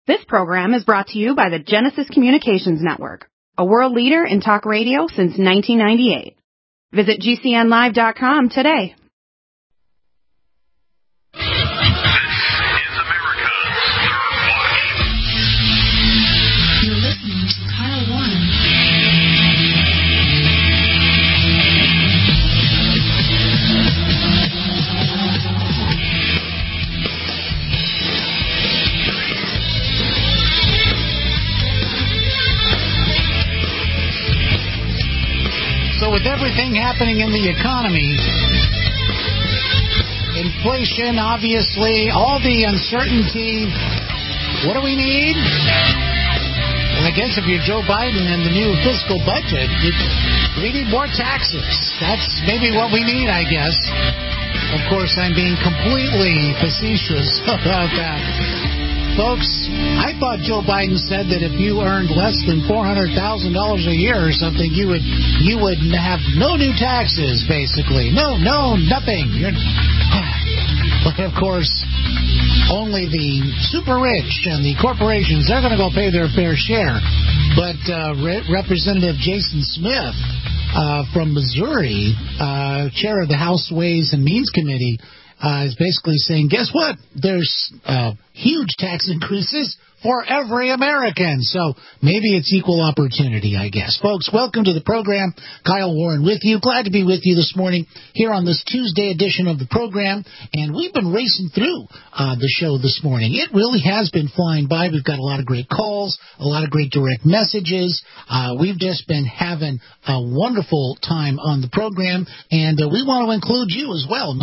This program is brought to you by the Genesis Communications Network, a world leader in talk radio since 1998. Visit GCNlive.com today. You're listening to Kyle Warren. So with everything happening in the economy, inflation, obviously, all the uncertainty, what do we need? Well, I guess if you're Joe Biden and the new fiscal budget, we need more taxes. That's maybe what we need, I guess. Of course, I'm being completely facetious about that. Folks, I thought Joe Biden said that if you earned less than $400,000 a year or something, you would have no new taxes, basically. No, nothing. But, of course, only the super rich and the corporations, they're going to go pay their fair share. But Representative Jason Smith from Missouri, chair of the House Ways and Means Committee, is basically saying, guess what? There's huge tax increases for every American. So maybe it's equal opportunity, I guess. Folks, welcome to the program. Kyle Warren with you. Glad to be with you this morning here on this Tuesday edition of the program. And we've been racing through the show this morning. It really has been flying by. We've got a lot of great calls, a lot of great direct messages. We've just been having a wonderful time on the program. And we want to include you as well.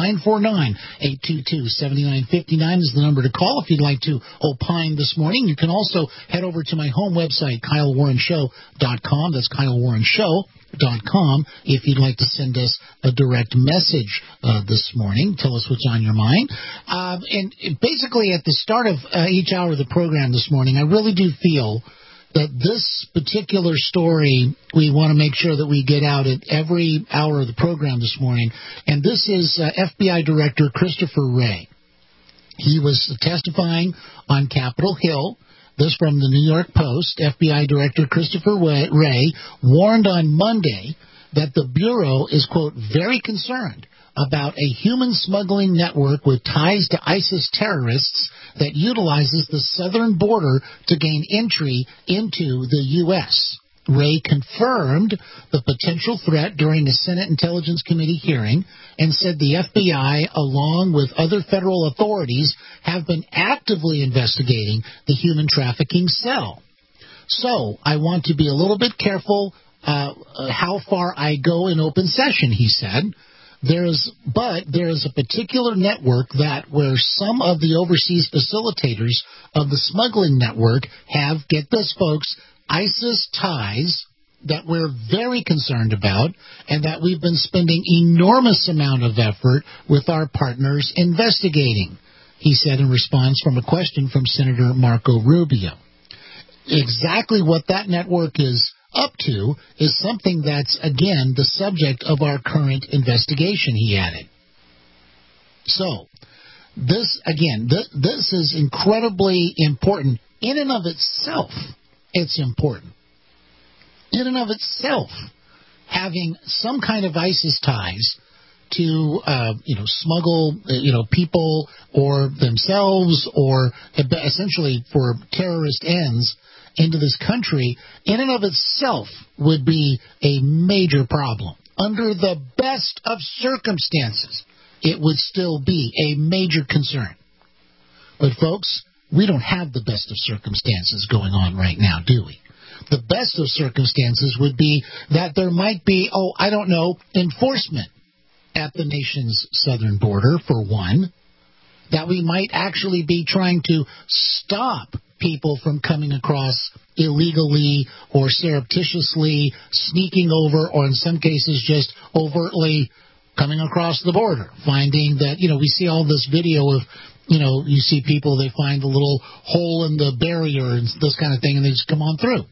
949-822-7959 is the number to call if you'd like to opine this morning. You can also head over to my home website, KyleWarrenShow.com. That's KyleWarrenShow.com if you'd like to send us a direct message this morning. Tell us what's on your mind. And basically at the start of each hour of the program this morning, I really do feel that this particular story we want to make sure that we get out at every hour of the program this morning. And this is FBI Director Christopher Wray. He was testifying on Capitol Hill. This from the New York Post. FBI Director Christopher Wray warned on Monday that the Bureau is, quote, very concerned about a human smuggling network with ties to ISIS terrorists that utilizes the southern border to gain entry into the U.S. Wray confirmed the potential threat during the Senate Intelligence Committee hearing and said the FBI, along with other federal authorities, have been actively investigating the human trafficking cell. So I want to be a little bit careful how far I go in open session, he said. There is a particular network where some of the overseas facilitators of the smuggling network have, get this folks, ISIS ties that we're very concerned about and that we've been spending enormous amount of effort with our partners investigating, he said in response from a question from Senator Marco Rubio. Exactly what that network is up to is something that's, again, the subject of our current investigation, he added. So, this is incredibly important in and of itself. It's important. In and of itself, having some kind of ISIS ties to, smuggle, people or themselves or essentially for terrorist ends into this country, in and of itself would be a major problem. Under the best of circumstances, it would still be a major concern. But, folks, we don't have the best of circumstances going on right now, do we? The best of circumstances would be that there might be, enforcement at the nation's southern border, for one, that we might actually be trying to stop people from coming across illegally or surreptitiously sneaking over, or in some cases just overtly coming across the border, finding that, we see all this video of, you see people, they find a little hole in the barrier and this kind of thing, and they just come on through.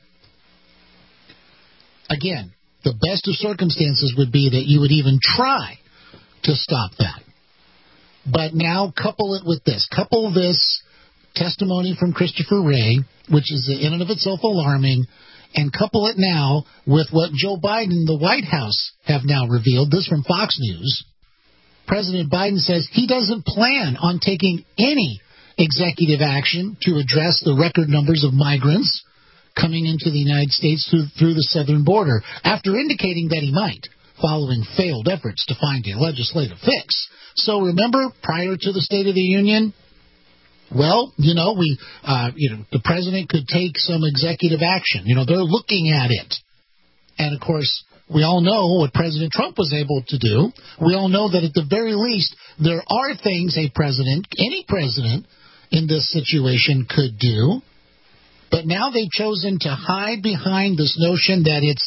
Again, the best of circumstances would be that you would even try to stop that. But now couple it with this. Couple this testimony from Christopher Wray, which is in and of itself alarming, and couple it now with what Joe Biden and the White House have now revealed, this from Fox News. President Biden says he doesn't plan on taking any executive action to address the record numbers of migrants coming into the United States through the southern border, after indicating that he might, following failed efforts to find a legislative fix. So remember, prior to the State of the Union, well, the president could take some executive action. They're looking at it. And, of course, we all know what President Trump was able to do. We all know that at the very least, there are things any president in this situation could do. But now they've chosen to hide behind this notion that it's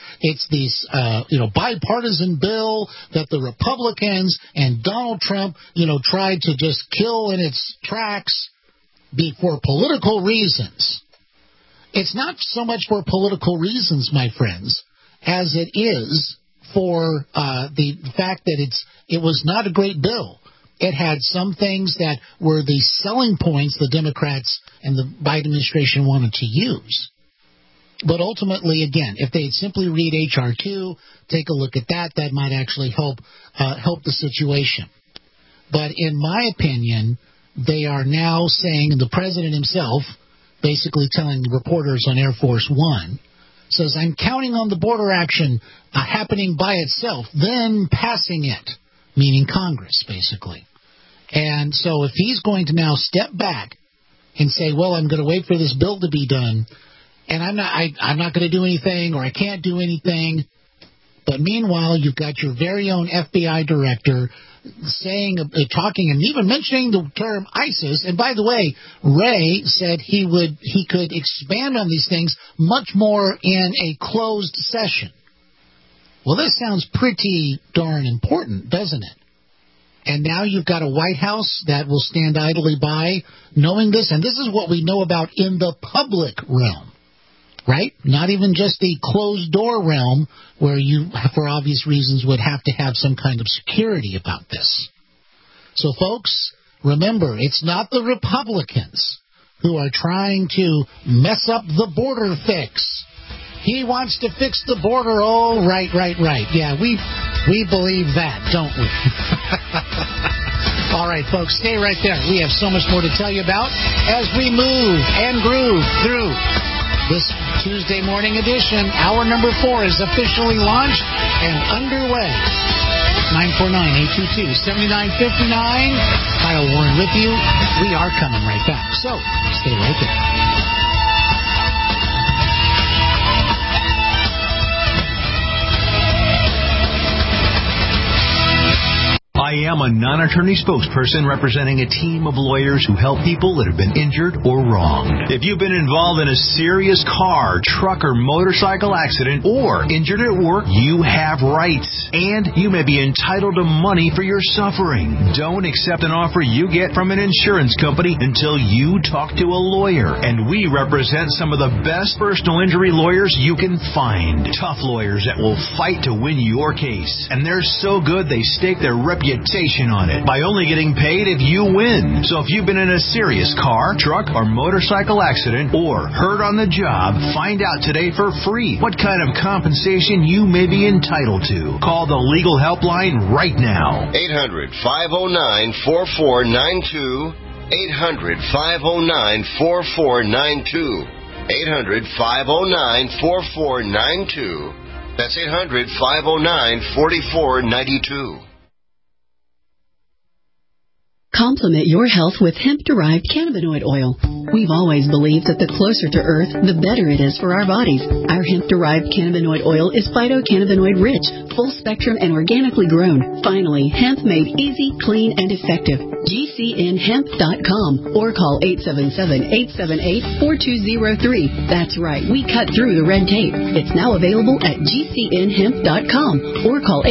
these bipartisan bill that the Republicans and Donald Trump, tried to just kill in its tracks for political reasons. It's not so much for political reasons, my friends, as it is for the fact that it was not a great bill. It had some things that were the selling points the Democrats and the Biden administration wanted to use. But ultimately, again, if they simply read H.R. 2, take a look at that might actually help the situation. But in my opinion, they are now saying, and the president himself, basically telling reporters on Air Force One, says, I'm counting on the border action happening by itself, then passing it, meaning Congress, basically. And so if he's going to now step back and say, well, I'm going to wait for this bill to be done, and I'm not going to do anything, or I can't do anything, but meanwhile, you've got your very own FBI director saying, talking, and even mentioning the term ISIS. And by the way, Wray said he could expand on these things much more in a closed session. Well, this sounds pretty darn important, doesn't it? And now you've got a White House that will stand idly by knowing this. And this is what we know about in the public realm, right? Not even just the closed-door realm where you, for obvious reasons, would have to have some kind of security about this. So, folks, remember, it's not the Republicans who are trying to mess up the border fix. He wants to fix the border. Oh, right. Yeah, we believe that, don't we? All right, folks, stay right there. We have so much more to tell you about as we move and groove through this Tuesday morning edition. Hour number 4 is officially launched and underway. 949-822-7959. Kyle Warren with you. We are coming right back, so stay right there. I am a non-attorney spokesperson representing a team of lawyers who help people that have been injured or wronged. If you've been involved in a serious car, truck, or motorcycle accident or injured at work, you have rights, and you may be entitled to money for your suffering. Don't accept an offer you get from an insurance company until you talk to a lawyer, and we represent some of the best personal injury lawyers you can find. Tough lawyers that will fight to win your case, and they're so good they stake their reputation on it by only getting paid if you win. So if you've been in a serious car, truck, or motorcycle accident or hurt on the job, find out today for free what kind of compensation you may be entitled to. Call the legal helpline right now. 800-509-4492. 800-509-4492. 800-509-4492. That's 800-509-4492. Complement your health with hemp-derived cannabinoid oil. We've always believed that the closer to Earth, the better it is for our bodies. Our hemp-derived cannabinoid oil is phytocannabinoid-rich, full-spectrum, and organically grown. Finally, hemp made easy, clean, and effective. GCNhemp.com or call 877-878-4203. That's right, we cut through the red tape. It's now available at GCNhemp.com or call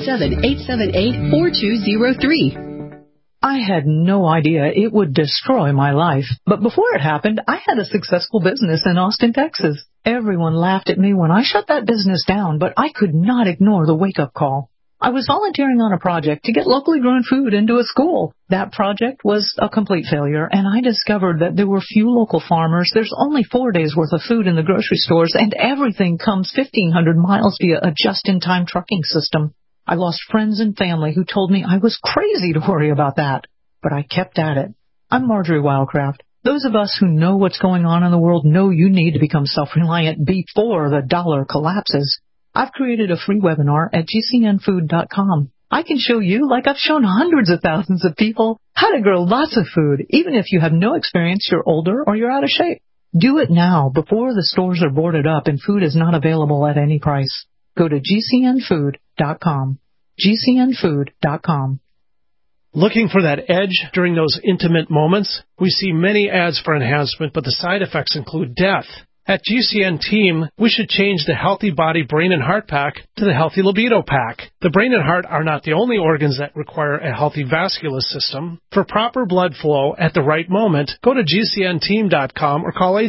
877-878-4203. I had no idea it would destroy my life. But before it happened, I had a successful business in Austin, Texas. Everyone laughed at me when I shut that business down, but I could not ignore the wake-up call. I was volunteering on a project to get locally grown food into a school. That project was a complete failure, and I discovered that there were few local farmers. There's only 4 days' worth of food in the grocery stores, and everything comes 1,500 miles via a just-in-time trucking system. I lost friends and family who told me I was crazy to worry about that, but I kept at it. I'm Marjorie Wildcraft. Those of us who know what's going on in the world know you need to become self-reliant before the dollar collapses. I've created a free webinar at gcnfood.com. I can show you, like I've shown hundreds of thousands of people, how to grow lots of food, even if you have no experience, you're older, or you're out of shape. Do it now, before the stores are boarded up and food is not available at any price. Go to gcnfood.com. gcnfood.com. Looking for that edge during those intimate moments? We see many ads for enhancement, but the side effects include death. At GCN Team, we should change the Healthy Body Brain and Heart Pack to the Healthy Libido Pack. The brain and heart are not the only organs that require a healthy vascular system. For proper blood flow at the right moment, go to GCNteam.com or call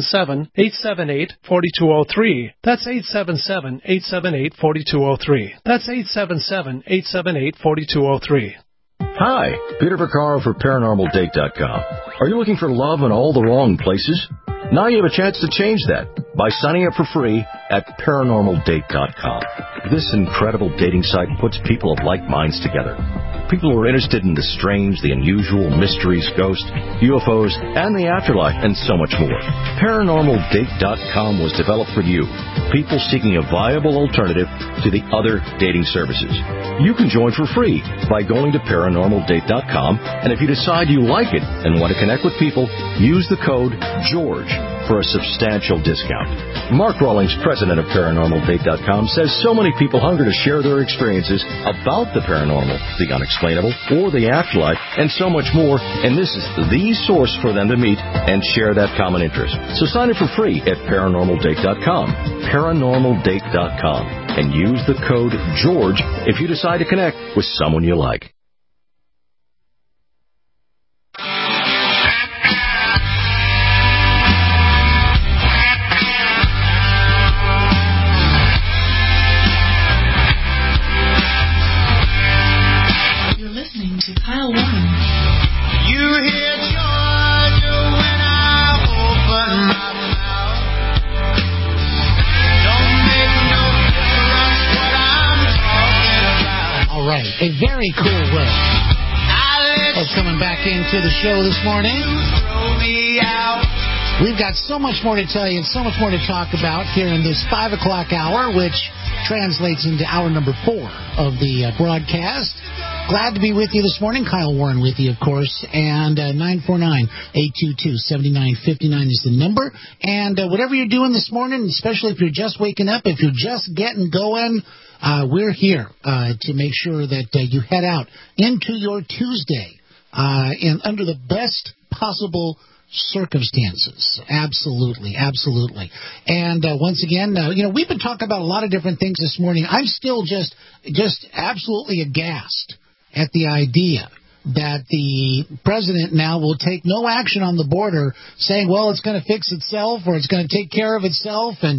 877-878-4203. That's 877-878-4203. That's 877-878-4203. Hi, Peter Vaccaro for ParanormalDate.com. Are you looking for love in all the wrong places? Now you have a chance to change that by signing up for free at ParanormalDate.com. This incredible dating site puts people of like minds together. People who are interested in the strange, the unusual, mysteries, ghosts, UFOs, and the afterlife, and so much more. ParanormalDate.com was developed for you, people seeking a viable alternative to the other dating services. You can join for free by going to ParanormalDate.com, and if you decide you like it and want to connect with people, use the code GEORGE for a substantial discount. Mark Rawlings, president of ParanormalDate.com, says so many people hunger to share their experiences about the paranormal, the unexplainable, or the afterlife, and so much more, and this is the source for them to meet and share that common interest. So sign up for free at ParanormalDate.com, ParanormalDate.com, and use the code GEORGE if you decide to connect with someone you like. To Kyle Warren. You hear Georgia when I open my mouth. Don't make no difference what I'm talking about. All right, a very cool way of coming back into the show this morning. We've got so much more to tell you and so much more to talk about here in this 5 o'clock hour, which translates into hour number 4 of the broadcast. Glad to be with you this morning. Kyle Warren with you, of course. And 949-822-7959 is the number. And whatever you're doing this morning, especially if you're just waking up, if you're just getting going, we're here to make sure that you head out into your Tuesday and under the best possible circumstances. Absolutely, absolutely. And once again, we've been talking about a lot of different things this morning. I'm still just absolutely aghast at the idea that the president now will take no action on the border, saying, well, it's going to fix itself or it's going to take care of itself. And,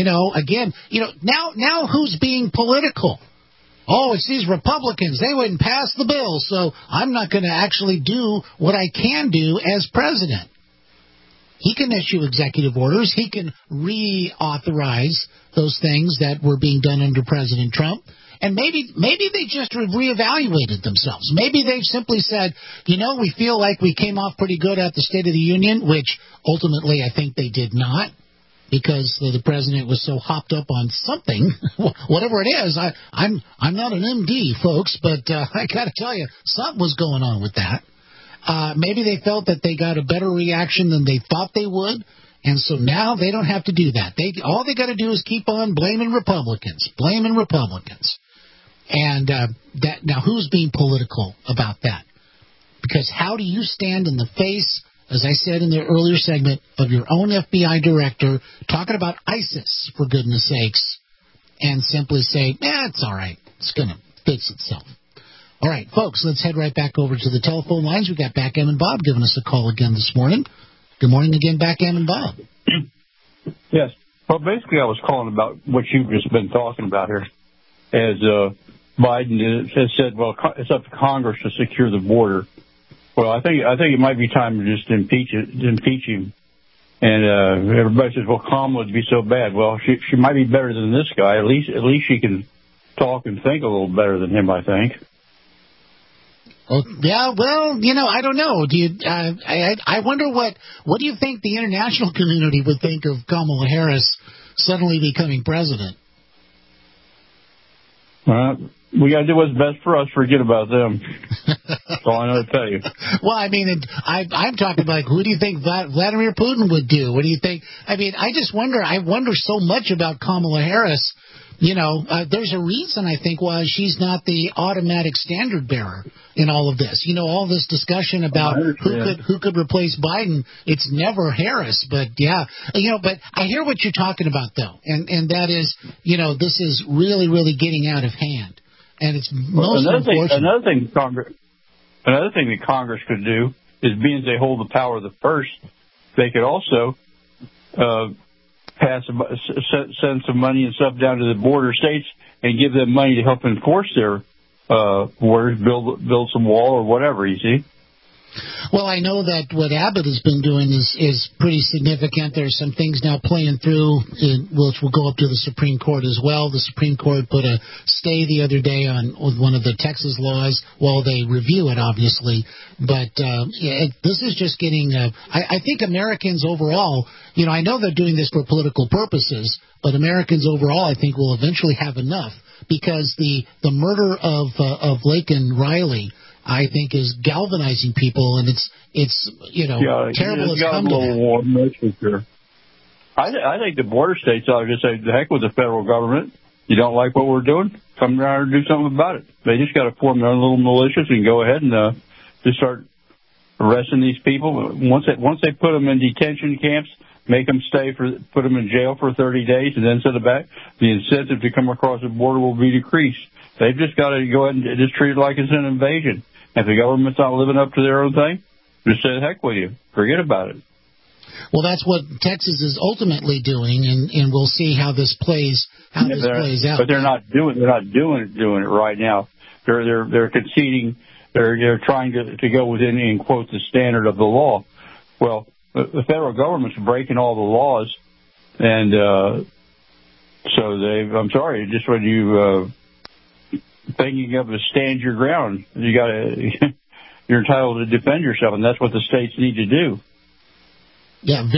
now who's being political? Oh, it's these Republicans. They wouldn't pass the bill, so I'm not going to actually do what I can do as president. He can issue executive orders. He can reauthorize those things that were being done under President Trump. And maybe they just reevaluated themselves. Maybe they've simply said, we feel like we came off pretty good at the State of the Union, which ultimately I think they did not, because the president was so hopped up on something, whatever it is. I'm not an MD, folks, but I got to tell you, something was going on with that. Maybe they felt that they got a better reaction than they thought they would. And so now they don't have to do that. All they got to do is keep on blaming Republicans. And now who's being political about that? Because how do you stand in the face, as I said in the earlier segment, of your own FBI director talking about ISIS, for goodness sakes, and simply say, it's all right. It's going to fix itself. All right, folks, let's head right back over to the telephone lines. We've got Backgammon Bob giving us a call again this morning. Good morning again, Backgammon Bob. Yes. Well, basically, I was calling about what you've just been talking about here. As Biden has said, well, it's up to Congress to secure the border. Well, I think it might be time to just impeach him. And everybody says, well, Kamala would be so bad. Well, she might be better than this guy. At least she can talk and think a little better than him, I think. Oh, yeah, well, I don't know. Do you? I wonder what do you think the international community would think of Kamala Harris suddenly becoming president? We got to do what's best for us. Forget about them. That's all I know to tell you. Well, I mean, I'm talking about who do you think Vladimir Putin would do? What do you think? I mean, I just wonder. I wonder so much about Kamala Harris. There's a reason, I think, why she's not the automatic standard bearer in all of this. All this discussion about who could replace Biden. It's never Harris, but but I hear what you're talking about, though, and that is, this is really, really getting out of hand, and it's most unfortunate. Another thing that Congress could do is, being they hold the power of the purse, they could also send some money and stuff down to the border states and give them money to help enforce their borders, build some wall or whatever, you see. Well, I know that what Abbott has been doing is pretty significant. There's some things now playing through, which will go up to the Supreme Court as well. The Supreme Court put a stay the other day on one of the Texas laws while they review it, obviously. But this is just getting, I think Americans overall, I know they're doing this for political purposes, but Americans overall, I think, will eventually have enough, because the murder of Laken Riley, I think, is galvanizing people, and it's terrible as come to that. I think the border states ought to just say, the heck with the federal government. You don't like what we're doing? Come down and do something about it. They just got to form their own little militias and go ahead and just start arresting these people. Once they put them in detention camps, make them put them in jail for 30 days, and then send them back, the incentive to come across the border will be decreased. They've just got to go ahead and just treat it like it's an invasion. If the government's not living up to their own thing, just say, heck with you. Forget about it. Well, that's what Texas is ultimately doing, and we'll see how this plays out. But they're not doing it right now. They're conceding. They're trying to go within, in quote, the standard of the law. Well, the federal government's breaking all the laws, and so I'm sorry, just when you thinking of a stand your ground, you're entitled to defend yourself, and that's what the states need to do. Yeah,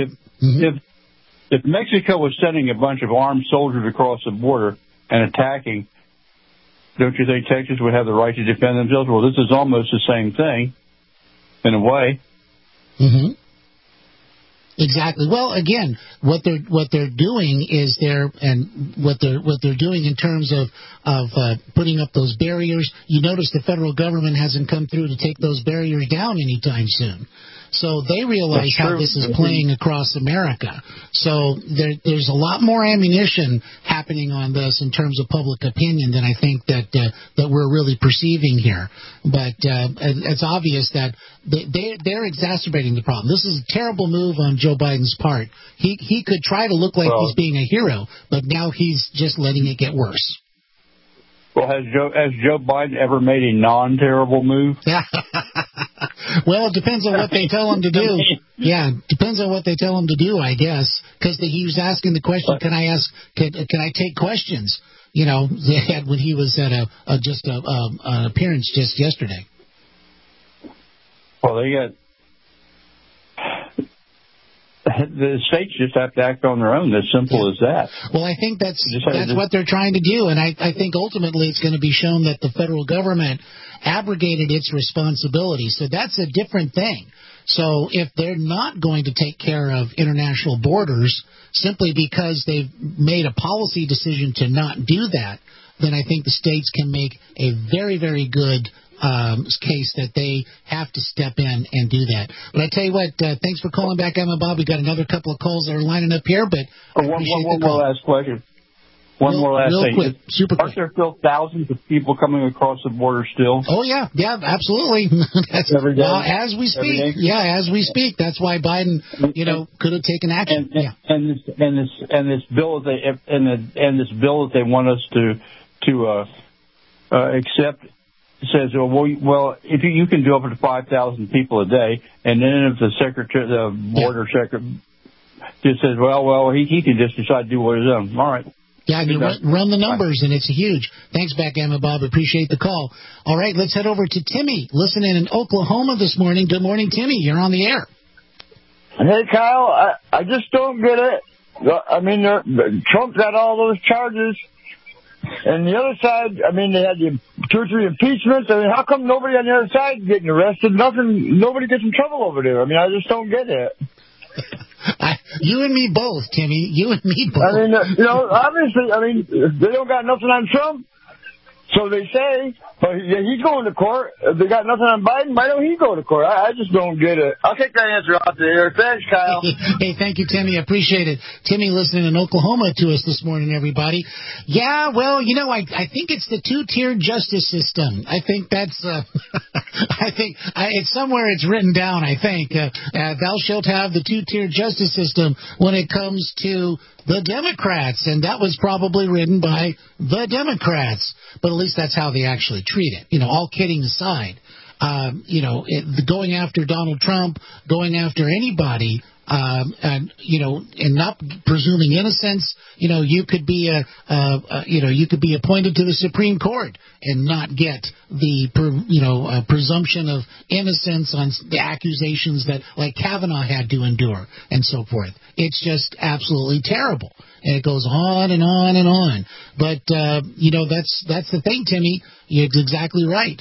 if Mexico was sending a bunch of armed soldiers across the border and attacking, don't you think Texas would have the right to defend themselves? Well, this is almost the same thing, in a way. Mm-hmm. Exactly. Well, again, what they're doing is what they're doing in terms of putting up those barriers. You notice the federal government hasn't come through to take those barriers down anytime soon. So they realize how this is playing across America. So there's a lot more ammunition happening on this in terms of public opinion than I think that we're really perceiving here. But it's obvious that they're exacerbating the problem. This is a terrible move on Joe Biden's part. He could try to look like he's being a hero, but now he's just letting it get worse. Well, has Joe Biden ever made a non-terrible move? Well, it depends on what they tell him to do. Yeah, depends on what they tell him to do, I guess. Because he was asking the question, can I take questions? When he was at an appearance just yesterday. Well, the states just have to act on their own. As simple as that. Well, I think that's what they're trying to do, and I think ultimately it's going to be shown that the federal government abrogated its responsibility. So that's a different thing. So if they're not going to take care of international borders simply because they've made a policy decision to not do that, then I think the states can make a very, very good case that they have to step in and do that. But I tell you what, thanks for calling back, Emma Bob. We got another couple of calls that are lining up here, but one more last question. One more last thing. Quick, super quick. Aren't there still thousands of people coming across the border still? Oh, yeah, absolutely. That's every day. Well, as we speak. Yeah, as we speak. That's why Biden, could have taken action. And this bill that they want us to except says, well, if you can do up to 5,000 people a day, and then if the border secretary just says, well, he can just decide to do what he's done. All right. Yeah, you run the numbers, and it's huge. Thanks back, Emma Bob. Appreciate the call. All right, let's head over to Timmy, listening in Oklahoma this morning. Good morning, Timmy. You're on the air. Hey, Kyle, I just don't get it. I mean, Trump got all those charges, and the other side, I mean, they had the 2 or 3 impeachments. I mean, how come nobody on the other side is getting arrested? Nobody gets in trouble over there. I mean, I just don't get it. You and me both, Timmy. You and me both. I mean, obviously, I mean, they don't got nothing on Trump. So they say, but he's going to court. If they got nothing on Biden, why don't he go to court? I just don't get it. I'll take that answer out there. Thanks, Kyle. Hey, thank you, Timmy. I appreciate it. Timmy listening in Oklahoma to us this morning, everybody. Yeah, well, I think it's the 2-tiered justice system. I think that's, it's somewhere it's written down, I think. Thou shalt have the 2-tiered justice system when it comes to the Democrats, and that was probably written by the Democrats. But at least that's how they actually treat it. All kidding aside, going after Donald Trump, going after anybody, and not presuming innocence. You could be appointed to the Supreme Court and not get the presumption of innocence on the accusations that like Kavanaugh had to endure and so forth. It's just absolutely terrible. And it goes on and on and on. But, that's the thing, Timmy. You're exactly right.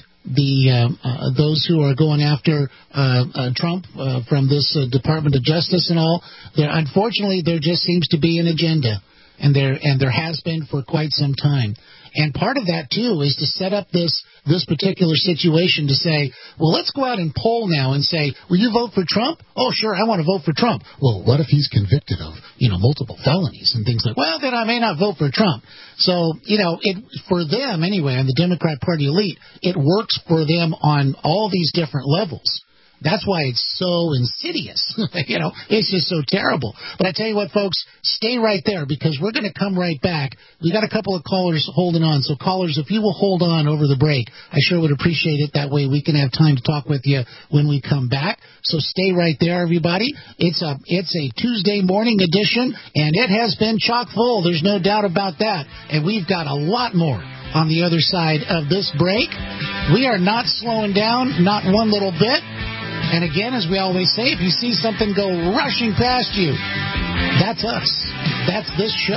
Those who are going after Trump from this Department of Justice and all, unfortunately, there just seems to be an agenda. And there has been for quite some time. And part of that, too, is to set up this particular situation to say, well, let's go out and poll now and say, will you vote for Trump? Oh, sure, I want to vote for Trump. Well, what if he's convicted of, multiple felonies and things like, well, then I may not vote for Trump. So, for them anyway, on the Democrat Party elite, it works for them on all these different levels. That's why it's so insidious. It's just so terrible. But I tell you what, folks, stay right there because we're going to come right back. We got a couple of callers holding on. So callers, if you will hold on over the break, I sure would appreciate it. That way we can have time to talk with you when we come back. So stay right there, everybody. It's a Tuesday morning edition, and it has been chock full. There's no doubt about that. And we've got a lot more on the other side of this break. We are not slowing down, not one little bit. And again, as we always say, if you see something go rushing past you, that's us. That's this show.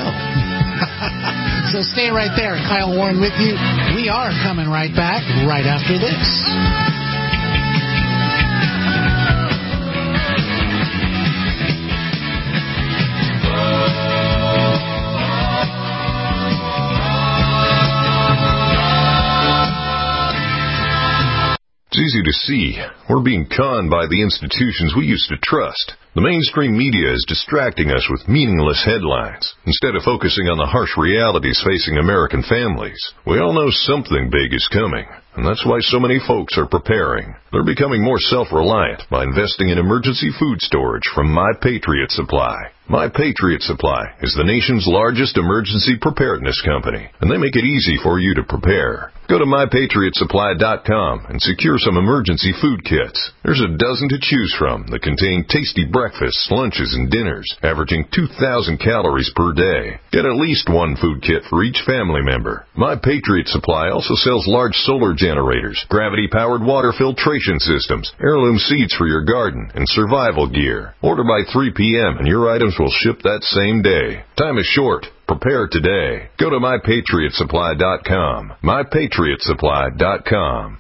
So stay right there. Kyle Warren with you. We are coming right back right after this. It's easy to see. We're being conned by the institutions we used to trust. The mainstream media is distracting us with meaningless headlines instead of focusing on the harsh realities facing American families. We all know something big is coming, and that's why so many folks are preparing. They're becoming more self-reliant by investing in emergency food storage from My Patriot Supply. My Patriot Supply is the nation's largest emergency preparedness company, and they make it easy for you to prepare. Go to MyPatriotSupply.com and secure some emergency food kits. There's a dozen to choose from that contain tasty breakfasts, lunches, and dinners, averaging 2,000 calories per day. Get at least one food kit for each family member. My Patriot Supply also sells large solar generators, gravity-powered water filtration systems, heirloom seeds for your garden, and survival gear. Order by 3 p.m. and your items will ship that same day. Time is short. Prepare today. Go to MyPatriotSupply.com. MyPatriotSupply.com.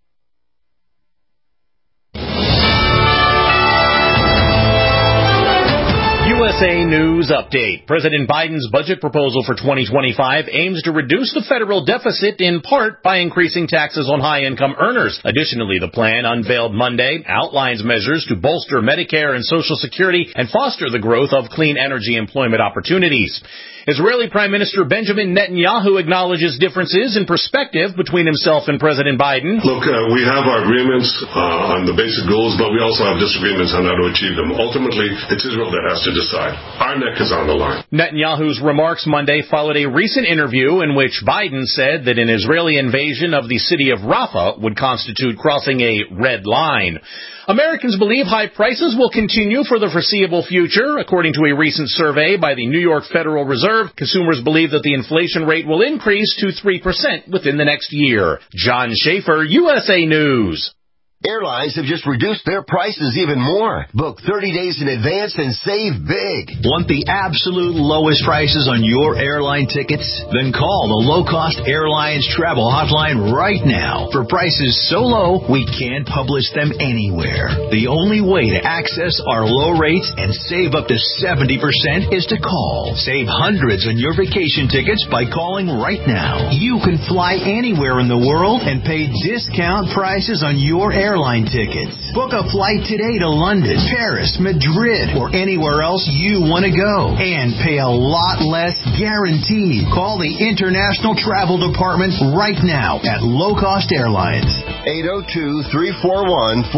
USA News Update. President Biden's budget proposal for 2025 aims to reduce the federal deficit in part by increasing taxes on high-income earners. Additionally, the plan, unveiled Monday, outlines measures to bolster Medicare and Social Security and foster the growth of clean energy employment opportunities. Israeli Prime Minister Benjamin Netanyahu acknowledges differences in perspective between himself and President Biden. Look, we have our agreements on the basic goals, but we also have disagreements on how to achieve them. Ultimately, it's Israel that has to decide. side. Our neck is on the line. Netanyahu's remarks Monday followed a recent interview in which Biden said that an Israeli invasion of the city of Rafah would constitute crossing a red line. Americans believe high prices will continue for the foreseeable future. According to a recent survey by the New York Federal Reserve, consumers believe that the inflation rate will increase to 3% within the next year. John Schaefer, USA News. Airlines have just reduced their prices even more. Book 30 days in advance and save big. Want the absolute lowest prices on your airline tickets? Then call the Low Cost Airlines Travel Hotline right now. For prices so low, we can't publish them anywhere. The only way to access our low rates and save up to 70% is to call. Save hundreds on your vacation tickets by calling right now. You can fly anywhere in the world and pay discount prices on your airline tickets. Book a flight today to London, Paris, Madrid, or anywhere else you want to go and pay a lot less guaranteed. Call the International Travel Department right now at Low Cost Airlines. 802-341-4535.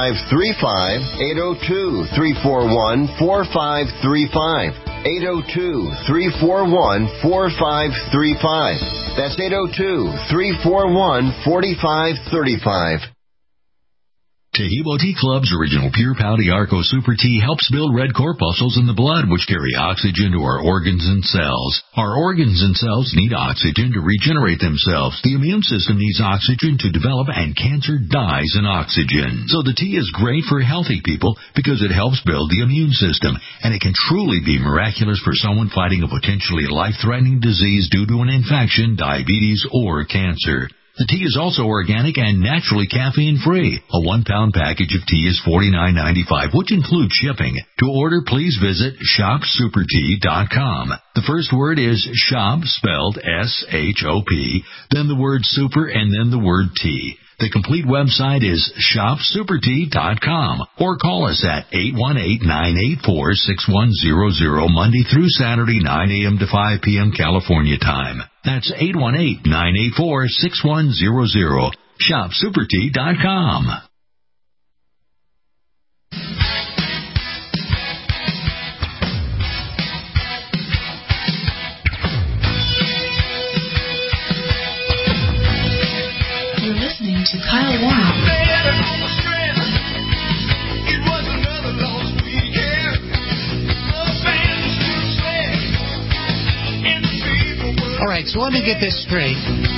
802-341-4535. 802-341-4535. That's 802-341-4535. Tahibo Tea Club's original Pure Pouty Arco Super Tea helps build red corpuscles in the blood, which carry oxygen to our organs and cells. Our organs and cells need oxygen to regenerate themselves. The immune system needs oxygen to develop, and cancer dies in oxygen. So the tea is great for healthy people because it helps build the immune system, and it can truly be miraculous for someone fighting a potentially life-threatening disease due to an infection, diabetes, or cancer. The tea is also organic and naturally caffeine-free. A 1-pound package of tea is $49.95, which includes shipping. To order, please visit shopsupertea.com. The first word is shop, spelled S-H-O-P, then the word super, and then the word tea. The complete website is shopsupertea.com, or call us at 818-984-6100 Monday through Saturday, 9 a.m. to 5 p.m. California time. That's 818-984-6100. Shopsupertea.com. To Kyle Warren. All right, so let me get this straight.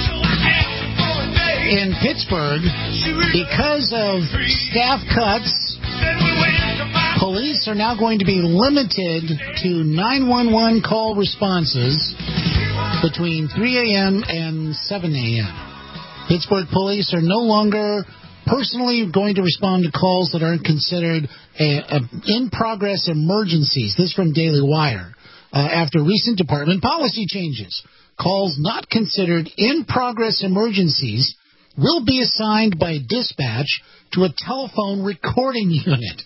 In Pittsburgh, because of staff cuts, police are now going to be limited to 911 call responses between 3 a.m. and 7 a.m. Pittsburgh police are no longer personally going to respond to calls that aren't considered in-progress emergencies. This from Daily Wire. After recent department policy changes, calls not considered in-progress emergencies will be assigned by dispatch to a telephone recording unit.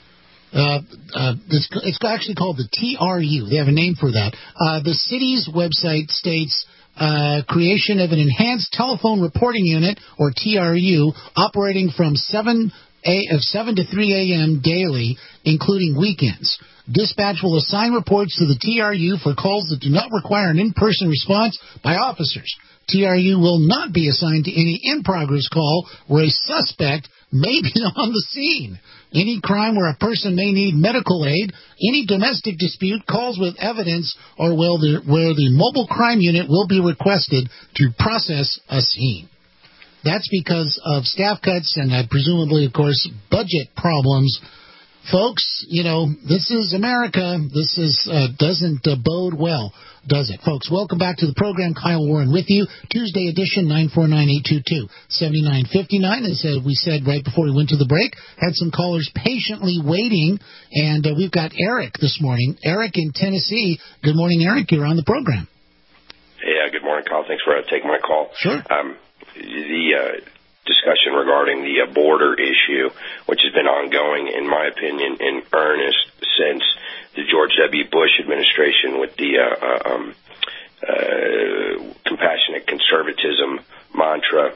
It's actually called the TRU. They have a name for that. The city's website states creation of an enhanced telephone reporting unit, or TRU, operating from 7 to 3 a.m. daily, including weekends. Dispatch will assign reports to the TRU for calls that do not require an in-person response by officers. TRU will not be assigned to any in-progress call where a suspect may be on the scene. Any crime where a person may need medical aid, any domestic dispute, calls with evidence, or where the mobile crime unit will be requested to process a scene. That's because of staff cuts and presumably, of course, budget problems. Folks, you know, this is America. This doesn't bode well, does it? Folks, welcome back to the program. Kyle Warren with you. Tuesday edition, 949-822-7959. As we said right before we went to the break, had some callers patiently waiting, and we've got Eric this morning. Eric in Tennessee. Good morning, Eric. You're on the program. Yeah, good morning, Kyle. Thanks for taking my call. Sure. The discussion regarding the border issue, which has been ongoing, in my opinion, in earnest since the George W. Bush administration with the compassionate conservatism mantra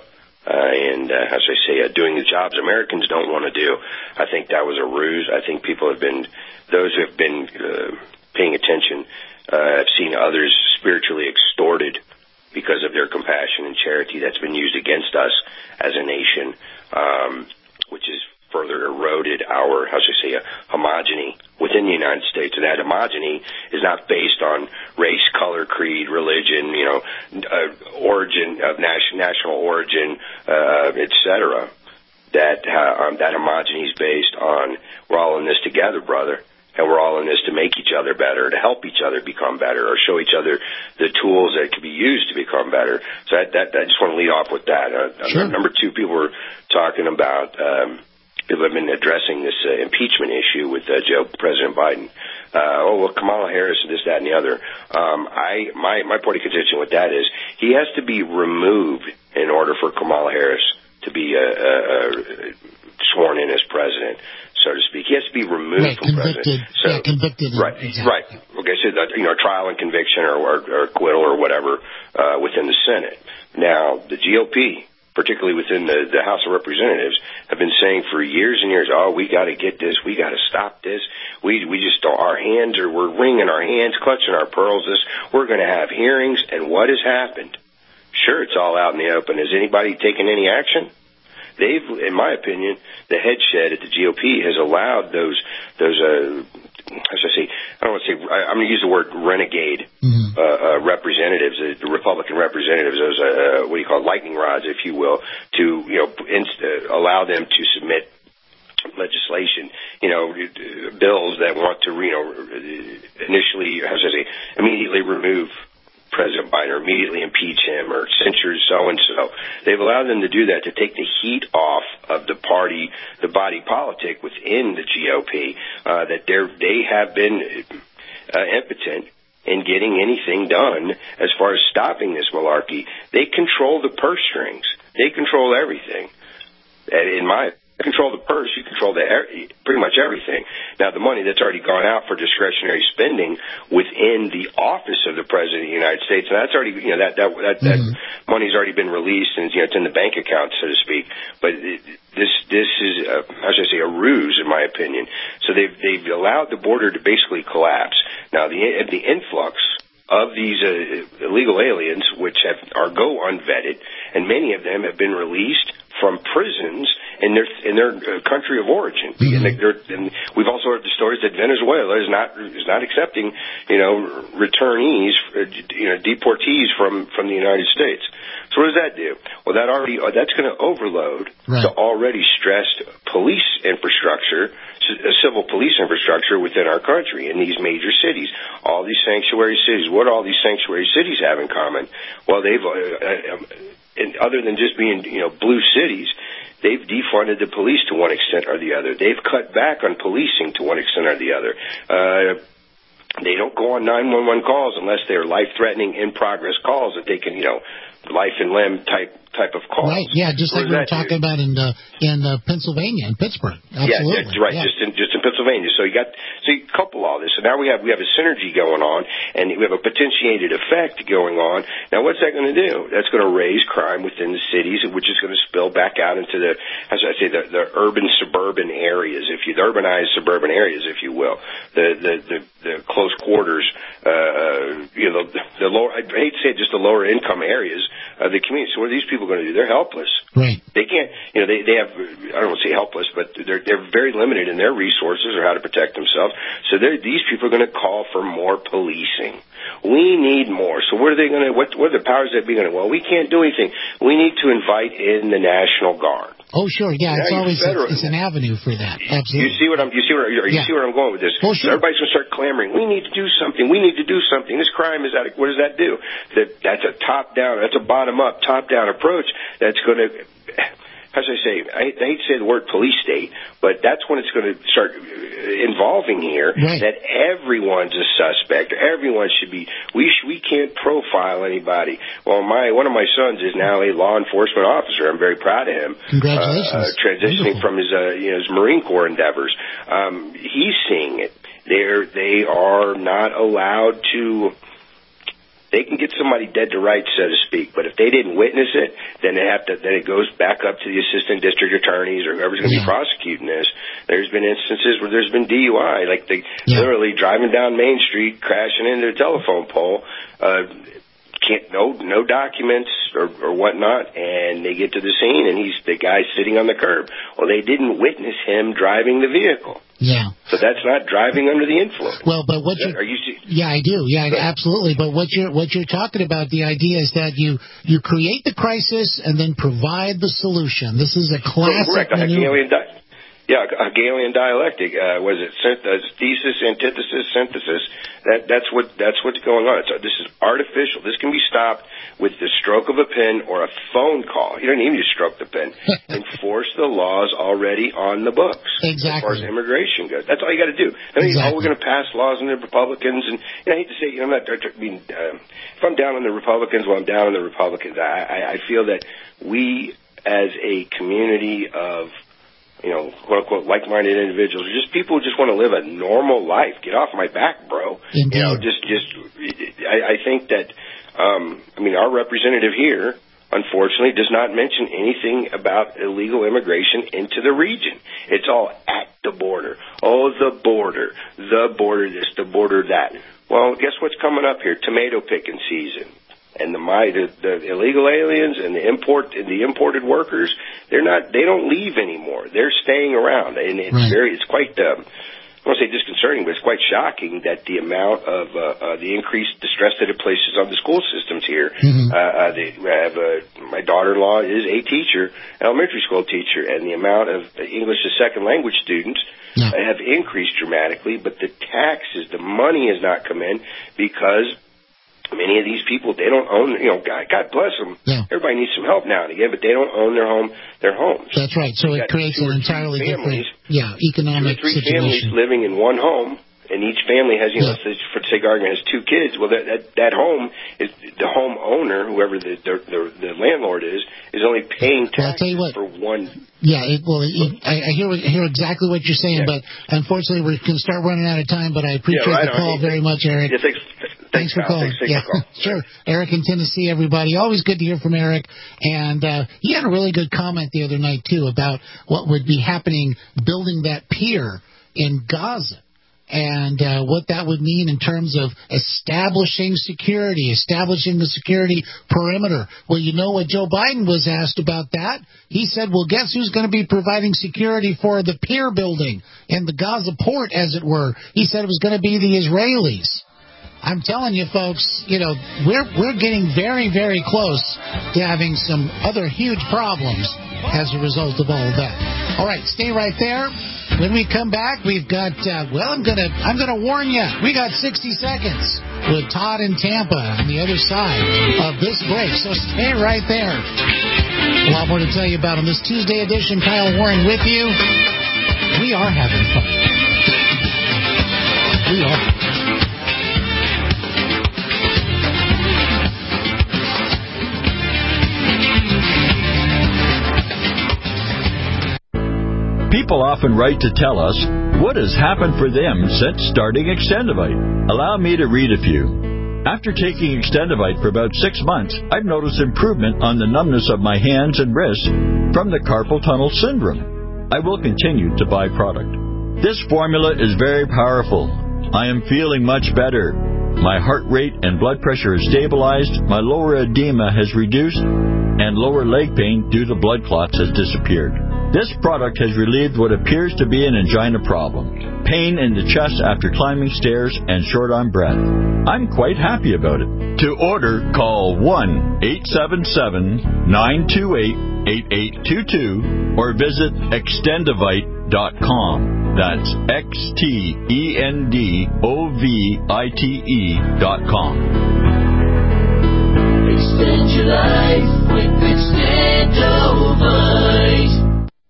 and as I say, doing the jobs Americans don't want to do. I think that was a ruse. I think those who have been paying attention have seen others spiritually extorted because of their compassion and charity that's been used against us as a nation, which has further eroded our, homogeny within the United States. And that homogeny is not based on race, color, creed, religion, origin of national origin, etc. That homogeny is based on we're all in this together, brother. And we're all in this to make each other better, to help each other become better, or show each other the tools that can be used to become better. So I just want to lead off with that. Sure. Number two, people were talking about, people have been addressing this impeachment issue with President Biden. Kamala Harris and this, that, and the other. My point of contention with that is he has to be removed in order for Kamala Harris to be sworn in as president, so to speak. He has to be removed from president. Convicted. Right, exactly. right. Okay, so that, trial and conviction or acquittal or whatever within the Senate. Now, the GOP, particularly within the House of Representatives, have been saying for years and years, we got to get this, we got to stop this. We just don't, we're wringing our hands, clutching our pearls. We're going to have hearings, and what has happened? Sure, it's all out in the open. Has anybody taken any action? They've, in my opinion, the headshed at the GOP has allowed those I'm going to use the word renegade representatives, the Republican representatives, those lightning rods, if you will, to allow them to submit legislation, bills that want to initially immediately remove President Biden or immediately impeach him or censure so-and-so. They've allowed them to do that to take the heat off of the body politic within the GOP, that they have been impotent in getting anything done as far as stopping this malarkey. They control the purse strings. They control everything. And control the purse, you control pretty much everything. Now, the money that's already gone out for discretionary spending within the office of the President of the United States, and that's already, that money's already been released, and it's in the bank account, so to speak. But this is, a ruse, in my opinion. So they've allowed the border to basically collapse. Now, the influx of these illegal aliens, which are unvetted, and many of them have been released from prisons in their country of origin. And we've also heard the stories that Venezuela is not accepting returnees, deportees from the United States. So what does that do? Well, that's going to overload the already stressed police infrastructure, civil police infrastructure within our country in these major cities. All these sanctuary cities. What do all these sanctuary cities have in common? Well, they've other than just being blue cities, they've defunded the police to one extent or the other. They've cut back on policing to one extent or the other. They don't go on 911 calls unless they're life-threatening, in-progress calls that they can, life and limb type of calls. Right, yeah, just like we were talking about in Pennsylvania, in Pittsburgh. Absolutely. Yeah, right, yeah. Just in Pennsylvania. So you couple all this. So now we have a synergy going on, and we have a potentiated effect going on. Now, what's that going to do? That's going to raise crime within the cities, which is going to spill back out into the urban suburban areas, the urbanized suburban areas, if you will, the close quarters, the lower. I hate to say it, just the lower income areas of the community. So what are these people going to do? They're helpless. Right. They can't. They have. I don't want to say helpless, but they're very limited in their resources or how to protect themselves. So these people are going to call for more policing. We need more. So what are they going to? What are the powers that be going to? Well, we can't do anything. We need to invite in the National Guard. Oh, sure, yeah, it's always it's an avenue for that. Absolutely. You see where I'm going with this? Oh, sure. So everybody's going to start clamoring. We need to do something. We need to do something. This crime is out. What does that do? That's a top down. That's a bottom up, top down approach. That's going to. As I say, I hate to say the word police state, but that's when it's going to start involving here, that everyone's a suspect. Everyone should be. We can't profile anybody. Well, one of my sons is now a law enforcement officer. I'm very proud of him. Congratulations. Transitioning from his Marine Corps endeavors. He's seeing it. They are not allowed to they can get somebody dead to rights, so to speak. But if they didn't witness it, then then it goes back up to the assistant district attorneys or whoever's going to be prosecuting this. There's been instances where there's been DUI, like they literally driving down Main Street, crashing into a telephone pole, no documents or whatnot, and they get to the scene and the guy's sitting on the curb. Well, they didn't witness him driving the vehicle. Yeah. So that's not driving under the influence. Well, but what yeah, I do. Yeah, absolutely. But what you're talking about, the idea is that you create the crisis and then provide the solution. This is a classic maneuver. Hegelian dialectic. Was it thesis, antithesis, synthesis? That's what's going on. So this is artificial. This can be stopped with the stroke of a pen or a phone call. You don't even need to stroke the pen. Enforce the laws already on the books. Exactly. As far as immigration goes, that's all you got to do. We're going to pass laws on the Republicans, and I hate to say, I'm not. If I'm down on the Republicans, well, I'm down on the Republicans. I feel that we, as a community of quote unquote like-minded individuals, just people who just want to live a normal life. Get off my back, bro. Indeed. I think that our representative here, unfortunately, does not mention anything about illegal immigration into the region. It's all at the border. Oh, the border this, the border that. Well, guess what's coming up here? Tomato picking season. And the illegal aliens and the imported workers, they don't leave anymore. They're staying around, and it's quite I won't say disconcerting, but it's quite shocking that the amount of the increased distress that it places on the school systems here. My daughter-in-law is a teacher, elementary school teacher, and the amount of English as second language students have increased dramatically. But the taxes, the money has not come in because many of these people, they don't own, God bless them. Yeah. Everybody needs some help now and again, but they don't own their homes. That's right. So it creates an entirely different economic 2 or 3 situation. families living in one home, and each family has, for the sake of argument, has 2 kids. Well, that home is the home owner, whoever the landlord is only paying taxes for one. Yeah, I hear exactly what you're saying, but unfortunately we're going to start running out of time. But I appreciate the call very much, Eric. Yeah, thanks for calling. Sure. Eric in Tennessee, everybody. Always good to hear from Eric. And he had a really good comment the other night, too, about what would be happening building that pier in Gaza. And what that would mean in terms of establishing the security perimeter. Well, you know what Joe Biden was asked about that? He said, well, guess who's going to be providing security for the pier building in the Gaza port, as it were? He said it was going to be the Israelis. I'm telling you, folks, we're getting very, very close to having some other huge problems as a result of all of that. All right, stay right there. When we come back, we've got, I'm gonna warn you, we got 60 seconds with Todd in Tampa on the other side of this break. So stay right there. A lot more to tell you about on this Tuesday edition. Kyle Warren with you. We are having fun. We are. People often write to tell us what has happened for them since starting Extendivite. Allow me to read a few. After taking Extendivite for about 6 months, I've noticed improvement on the numbness of my hands and wrists from the carpal tunnel syndrome. I will continue to buy product. This formula is very powerful. I am feeling much better. My heart rate and blood pressure is stabilized, my lower edema has reduced, and lower leg pain due to blood clots has disappeared. This product has relieved what appears to be an angina problem, pain in the chest after climbing stairs, and short on breath. I'm quite happy about it. To order, call 1-877-928-8822 or visit Extendivite.com. That's XTENDOVITE.com. Extend your life with Extendivite.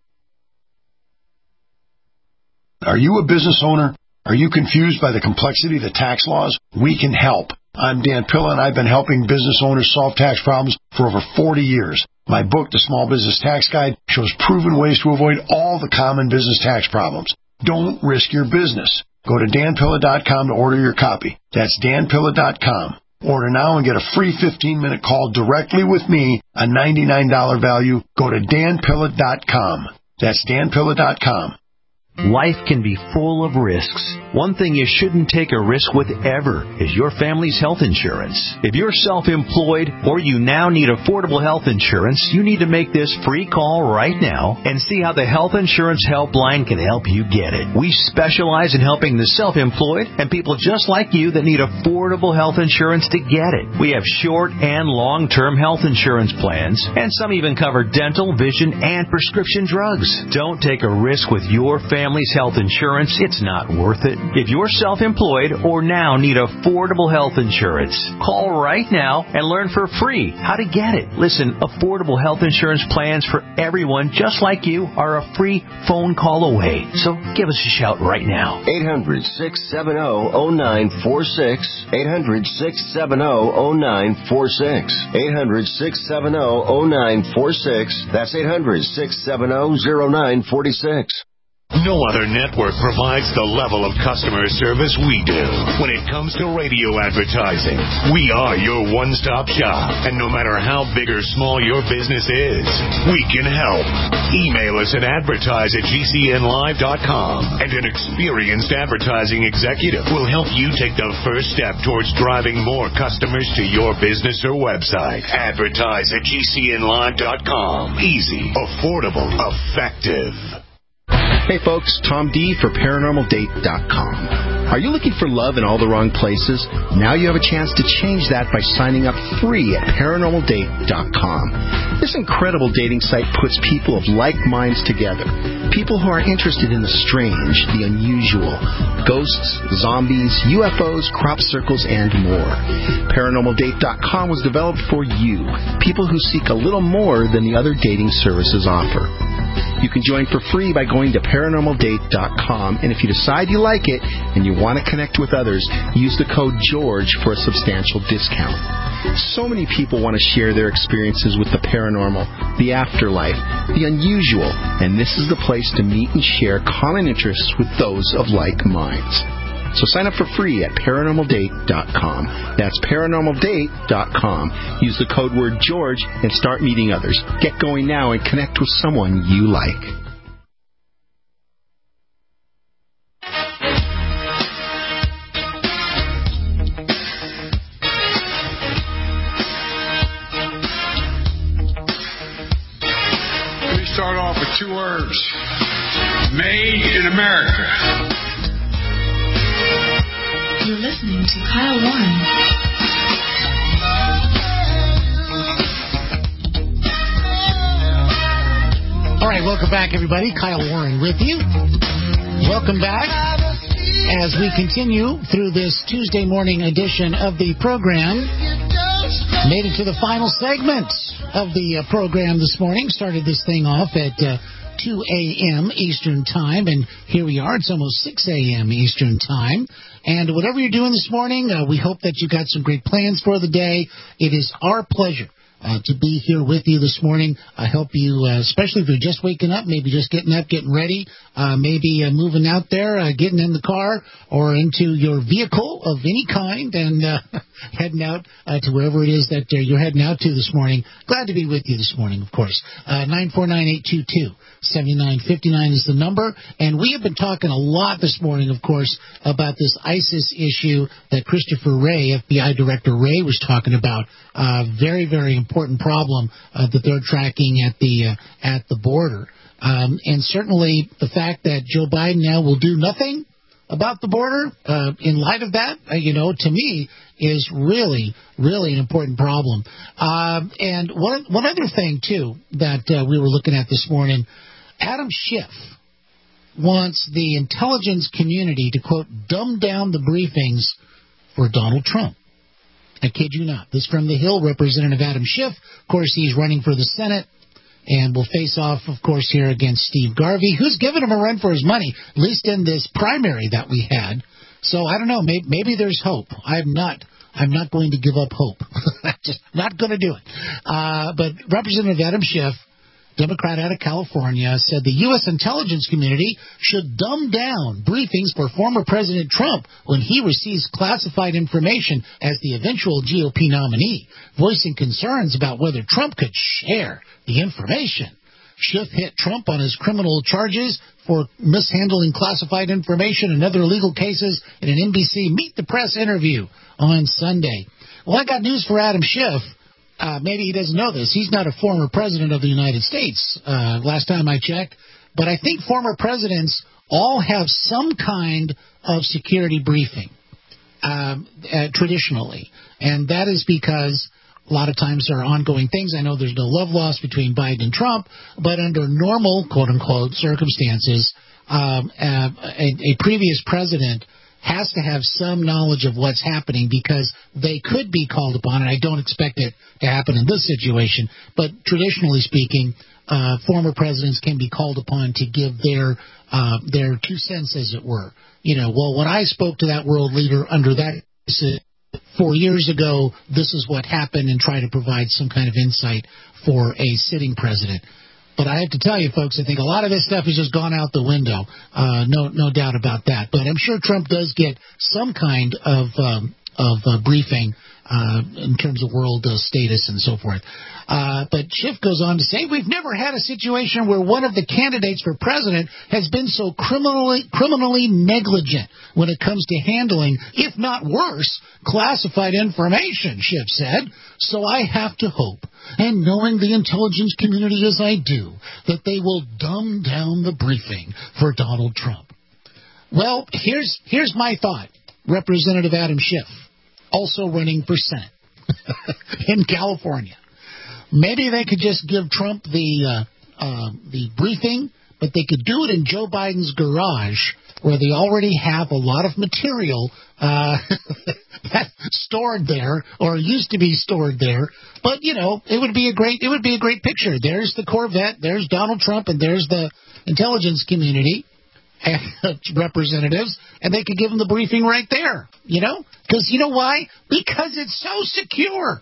Are you a business owner? Are you confused by the complexity of the tax laws? We can help. I'm Dan Pilla, and I've been helping business owners solve tax problems for over 40 years. My book, The Small Business Tax Guide, shows proven ways to avoid all the common business tax problems. Don't risk your business. Go to danpilla.com to order your copy. That's danpilla.com. Order now and get a free 15-minute call directly with me, a $99 value. Go to danpilla.com. That's danpilla.com. Life can be full of risks. One thing you shouldn't take a risk with ever is your family's health insurance. If you're self-employed or you now need affordable health insurance, you need to make this free call right now and see how the Health Insurance Helpline can help you get it. We specialize in helping the self-employed and people just like you that need affordable health insurance to get it. We have short and long-term health insurance plans, and some even cover dental, vision, and prescription drugs. Don't take a risk with your family's health insurance. It's not worth it. If you're self-employed or now need affordable health insurance, call right now and learn for free how to get it. Listen, affordable health insurance plans for everyone just like you are a free phone call away. So give us a shout right now. 800-670-0946. 800-670-0946. 800-670-0946. That's 800-670-0946. No other network provides the level of customer service we do. When it comes to radio advertising, we are your one-stop shop. And no matter how big or small your business is, we can help. Email us at advertise@gcnlive.com, and an experienced advertising executive will help you take the first step towards driving more customers to your business or website. Advertise@gcnlive.com. Easy, affordable, effective. Hey folks, Tom D for ParanormalDate.com. Are you looking for love in all the wrong places? Now you have a chance to change that by signing up free at ParanormalDate.com. This incredible dating site puts people of like minds together. People who are interested in the strange, the unusual, ghosts, zombies, UFOs, crop circles, and more. ParanormalDate.com was developed for you, people who seek a little more than the other dating services offer. You can join for free by going to ParanormalDate.com, and if you decide you like it and you want to connect with others, use the code GEORGE for a substantial discount. So many people want to share their experiences with the paranormal, the afterlife, the unusual, and this is the place to meet and share common interests with those of like minds. So sign up for free at ParanormalDate.com. That's ParanormalDate.com. Use the code word George and start meeting others. Get going now and connect with someone you like. Let me start off with two words. Made in America. You're listening to Kyle Warren. All right, welcome back, everybody. Kyle Warren with you. Welcome back as we continue through this Tuesday morning edition of the program. Made it to the final segment of the program this morning. Started this thing off at 2 a.m. Eastern Time, and here we are. It's almost 6 a.m. Eastern Time. And whatever you're doing this morning, we hope that you got some great plans for the day. It is our pleasure to be here with you this morning. I hope you, especially if you're just waking up, maybe just getting up, getting ready, maybe moving out there, getting in the car or into your vehicle of any kind and heading out to wherever it is that you're heading out to this morning. Glad to be with you this morning, of course. 949-822-7959 is the number. And we have been talking a lot this morning, of course, about this ISIS issue that Christopher Wray, FBI Director Wray, was talking about. Very, very important problem that they're tracking at the border. And certainly the fact that Joe Biden now will do nothing about the border, in light of that, to me, is really, really an important problem. And one other thing, too, that we were looking at this morning, Adam Schiff wants the intelligence community to, quote, dumb down the briefings for Donald Trump. I kid you not. This from the Hill, Representative Adam Schiff. Of course, he's running for the Senate and will face off, of course, here against Steve Garvey, who's given him a run for his money, at least in this primary that we had. So I don't know. Maybe there's hope. I'm not going to give up hope. Just not going to do it. But Representative Adam Schiff Democrat out of California, said the U.S. intelligence community should dumb down briefings for former President Trump when he receives classified information as the eventual GOP nominee, voicing concerns about whether Trump could share the information. Schiff hit Trump on his criminal charges for mishandling classified information and other legal cases in an NBC Meet the Press interview on Sunday. Well, I got news for Adam Schiff. Maybe he doesn't know this. He's not a former president of the United States, last time I checked. But I think former presidents all have some kind of security briefing, traditionally. And that is because a lot of times there are ongoing things. I know there's no love lost between Biden and Trump, but under normal, quote-unquote, circumstances, a previous president has to have some knowledge of what's happening because they could be called upon, and I don't expect it to happen in this situation, but traditionally speaking, former presidents can be called upon to give their 2 cents, as it were. You know, well, when I spoke to that world leader under that 4 years ago, this is what happened, and try to provide some kind of insight for a sitting president. But I have to tell you, folks, I think a lot of this stuff has just gone out the window. No doubt about that. But I'm sure Trump does get some kind of briefing in terms of world status and so forth. But Schiff goes on to say, we've never had a situation where one of the candidates for president has been so criminally negligent when it comes to handling, if not worse, classified information, Schiff said. So I have to hope, and knowing the intelligence community as I do, that they will dumb down the briefing for Donald Trump. Well, here's my thought. Representative Adam Schiff, also running for Senate in California. Maybe they could just give Trump the briefing, but they could do it in Joe Biden's garage, where they already have a lot of material stored there, or used to be stored there. But you know, it would be a great picture. There's the Corvette, there's Donald Trump, and there's the intelligence community representatives, and they could give them the briefing right there. You know, because you know why? Because it's so secure.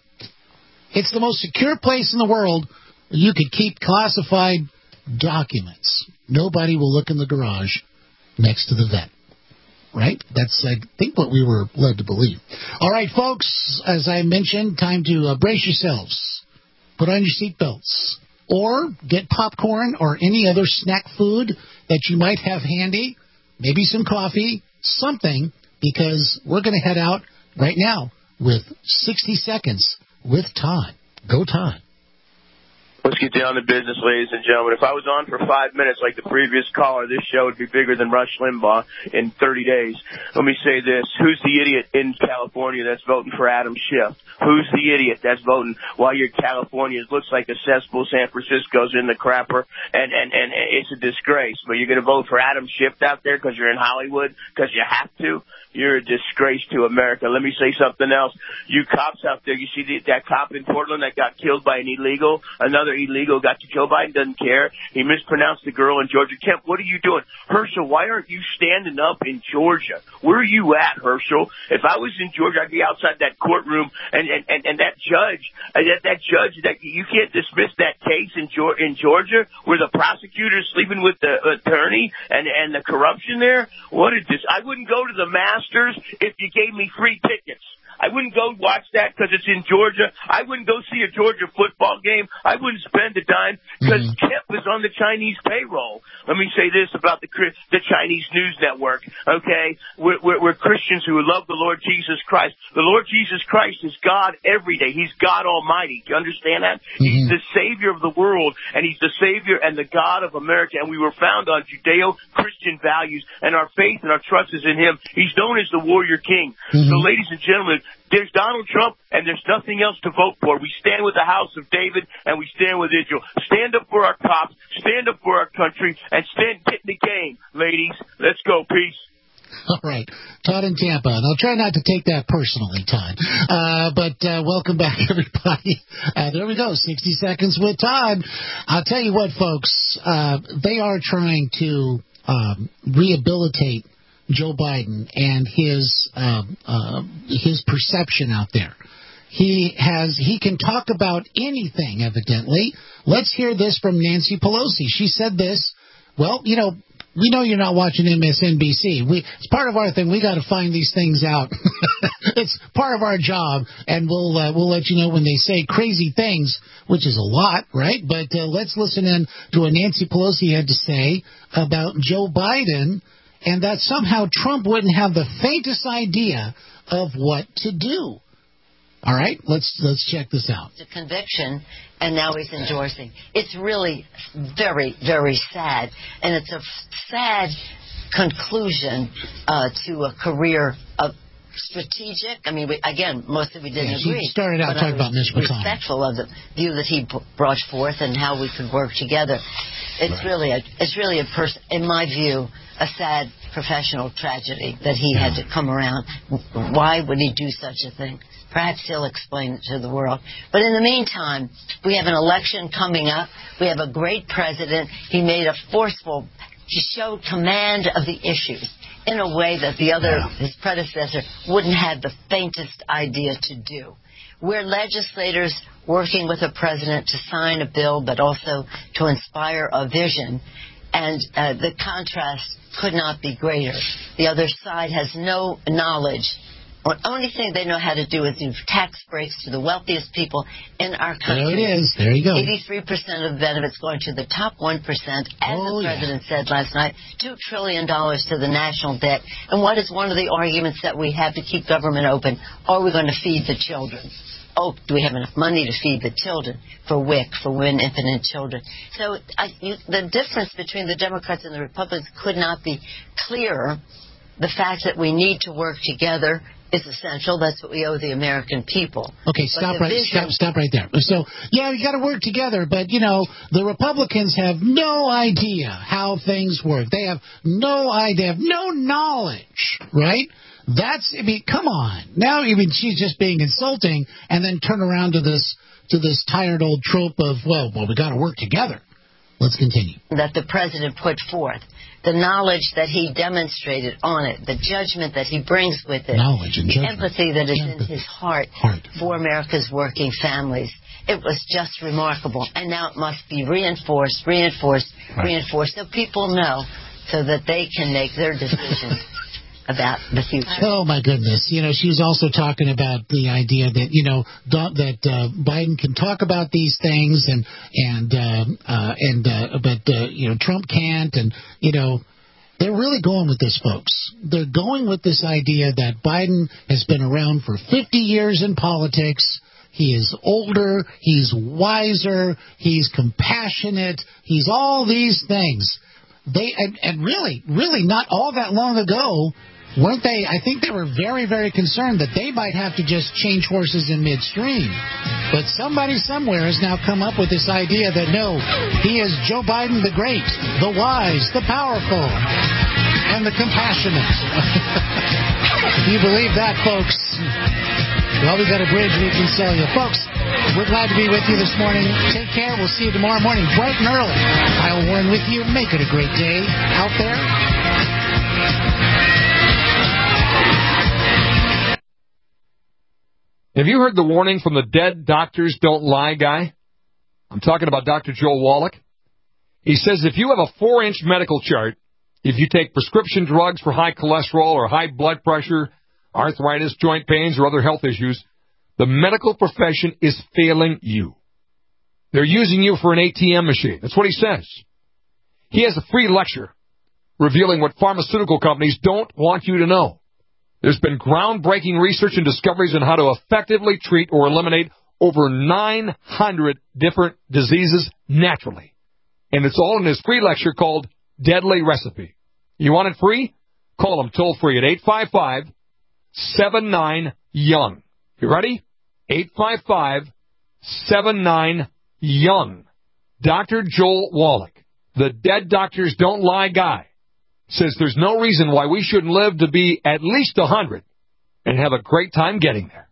It's the most secure place in the world where you could keep classified documents. Nobody will look in the garage next to the vet. Right? That's, I think, what we were led to believe. All right, folks, as I mentioned, time to brace yourselves. Put on your seatbelts. Or get popcorn or any other snack food that you might have handy. Maybe some coffee, something, because we're going to head out right now with 60 seconds with Todd. Go, Todd. Let's get down to business, ladies and gentlemen. If I was on for 5 minutes like the previous caller, this show would be bigger than Rush Limbaugh in 30 days. Let me say this. Who's the idiot in California that's voting for Adam Schiff? Who's the idiot that's voting while you're California? It looks like a cesspool. San Francisco's in the crapper, and it's a disgrace. But you're going to vote for Adam Schiff out there because you're in Hollywood, because you have to? You're a disgrace to America. Let me say something else. You cops out there, you see that cop in Portland that got killed by an illegal? Another illegal got to Joe Biden, doesn't care. He mispronounced the girl in Georgia. Kemp, what are you doing? Herschel, why aren't you standing up in Georgia? Where are you at, Herschel? If I was in Georgia, I'd be outside that courtroom, and that judge, that you can't dismiss that case in Georgia where the prosecutor's sleeping with the attorney and the corruption there. What is this? I wouldn't go to the Masters if you gave me free tickets. I wouldn't go watch that because it's in Georgia. I wouldn't go see a Georgia football game. I wouldn't spend a dime because Kemp is on the Chinese payroll. Let me say this about the Chinese news network, okay? We're Christians who love the Lord Jesus Christ. The Lord Jesus Christ is God every day. He's God Almighty. Do you understand that? Mm-hmm. He's the Savior of the world, and He's the Savior and the God of America, and we were found on Judeo-Christian values, and our faith and our trust is in Him. He's known as the Warrior King. Mm-hmm. So, ladies and gentlemen, there's Donald Trump, and there's nothing else to vote for. We stand with the House of David, and we stand with Israel. Stand up for our cops, stand up for our country, and get in the game, ladies. Let's go. Peace. All right. Todd in Tampa. And I'll try not to take that personally, Todd. But welcome back, everybody. There we go. 60 seconds with Todd. I'll tell you what, folks. They are trying to rehabilitate Joe Biden and his perception out there. He can talk about anything, evidently. Let's hear this from Nancy Pelosi. She said this, well, you know, we know you're not watching MSNBC. It's part of our thing. We got to find these things out. It's part of our job, and we'll let you know when they say crazy things, which is a lot, right? But let's listen in to what Nancy Pelosi had to say about Joe Biden, and that somehow Trump wouldn't have the faintest idea of what to do. All right, let's check this out. It's a conviction, and now he's endorsing. It's really very, very sad, and it's a sad conclusion to a career of strategic. I mean, mostly we didn't agree. She started out talking about Mitch McConnell. Respectful of the view that he brought forth and how we could work together. It's really a person, in my view, a sad professional tragedy that he had to come around. Why would he do such a thing? Perhaps he'll explain it to the world. But in the meantime, we have an election coming up. We have a great president. He made he showed command of the issues in a way that his predecessor wouldn't have the faintest idea to do. We're legislators working with a president to sign a bill, but also to inspire a vision. And the contrast could not be greater. The other side has no knowledge. The only thing they know how to do is give tax breaks to the wealthiest people in our country. There it is. There you go. 83% of the benefits going to the top 1%, as the president said last night, $2 trillion to the national debt. And what is one of the arguments that we have to keep government open? Are we going to feed the children? Oh, do we have enough money to feed the children for WIC, for Women, Infant, and Children? So the difference between the Democrats and the Republicans could not be clearer. The fact that we need to work together is essential. That's what we owe the American people. Okay, stop right there. So, yeah, you got to work together, but, you know, the Republicans have no idea how things work. They have no idea, no knowledge, right? Come on. Now, she's just being insulting and then turn around to this tired old trope of, well, we got to work together. Let's continue. That the president put forth, the knowledge that he demonstrated on it, the judgment that he brings with it, the empathy that is in his heart for America's working families. It was just remarkable. And now it must be reinforced, so people know, so that they can make their decisions about the future. Oh, my goodness. You know, she was also talking about the idea that, you know, that Biden can talk about these things but you know, Trump can't. And, you know, they're really going with this, folks. They're going with this idea that Biden has been around for 50 years in politics. He is older. He's wiser. He's compassionate. He's all these things. And really not all that long ago, weren't they? I think they were very, very concerned that they might have to just change horses in midstream. But somebody somewhere has now come up with this idea that, no, he is Joe Biden the Great, the wise, the powerful, and the compassionate. If you believe that, folks, well, we got a bridge we can sell you. Folks, we're glad to be with you this morning. Take care. We'll see you tomorrow morning, bright and early. Kyle Warren with you. Make it a great day out there. Have you heard the warning from the Dead Doctors Don't Lie guy? I'm talking about Dr. Joel Wallach. He says if you have a 4-inch medical chart, if you take prescription drugs for high cholesterol or high blood pressure, arthritis, joint pains, or other health issues, the medical profession is failing you. They're using you for an ATM machine. That's what he says. He has a free lecture revealing what pharmaceutical companies don't want you to know. There's been groundbreaking research and discoveries on how to effectively treat or eliminate over 900 different diseases naturally. And it's all in his free lecture called Deadly Recipe. You want it free? Call him toll-free at 855-79-YOUNG. You ready? 855-79-YOUNG. Dr. Joel Wallach, the Dead Doctors Don't Lie guy, says there's no reason why we shouldn't live to be at least 100 and have a great time getting there.